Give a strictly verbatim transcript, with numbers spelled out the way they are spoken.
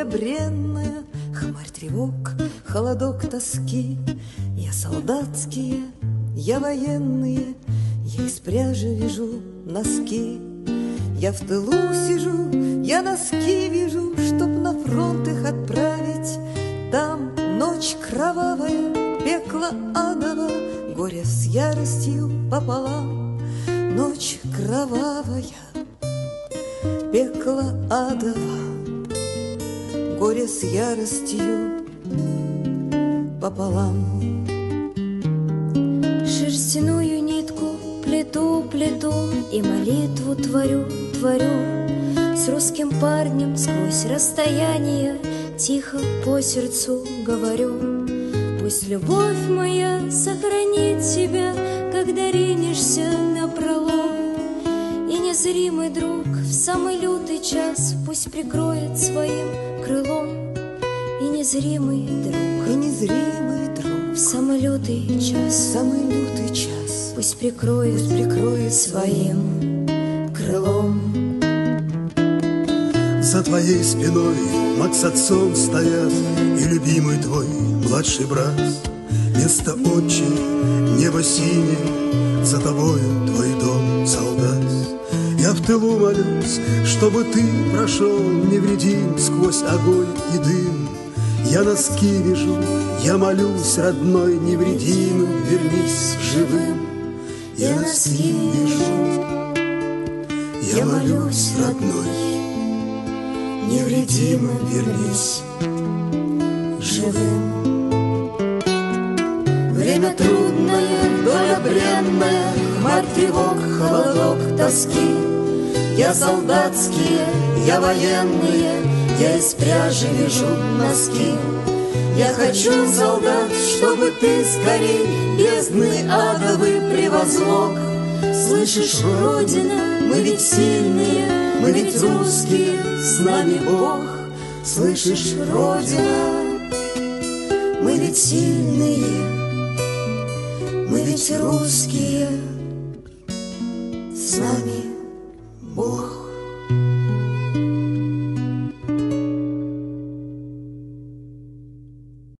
бренная, хмарь тревог, холодок тоски. Я солдатские, я военные, я из пряжи вяжу носки. Я в тылу сижу, я носки вяжу, чтоб на фронт их отправить. Там ночь кровавая, пекло адово, горе с яростью пополам. Ночь кровавая, пекло адово, горе с яростью пополам. Шерстяную нитку плету, плету и молитву творю, творю. С русским парнем сквозь расстояние тихо по сердцу говорю. Пусть любовь моя сохранит тебя, когда ринешься напролом. И незримый друг в самый лютый час пусть прикроет своим крылом. И незримый друг, и незримый друг в самый лютый час, самый лютый час пусть прикроет, пусть прикроет своим крылом. За твоей спиной мать с отцом стоят, и любимый твой младший брат. Место отче, небо синее, за тобою твой дом, солдат. Я в тылу молюсь, чтобы ты прошел невредим сквозь огонь и дым. Я носки вяжу, я молюсь, родной, невредимым вернись живым. Я носки вяжу, я молюсь, родной, невредимым вернись живым. Время трудное, доля бренная, хмарь тревог, холодок тоски. Я солдатские, я военные, я из пряжи вяжу носки. Я хочу, солдат, чтобы ты скорей бездны адовый превозмог. Слышишь, Родина, мы ведь сильные, мы ведь русские, с нами Бог. Слышишь, Родина, мы ведь сильные, мы ведь русские, с нами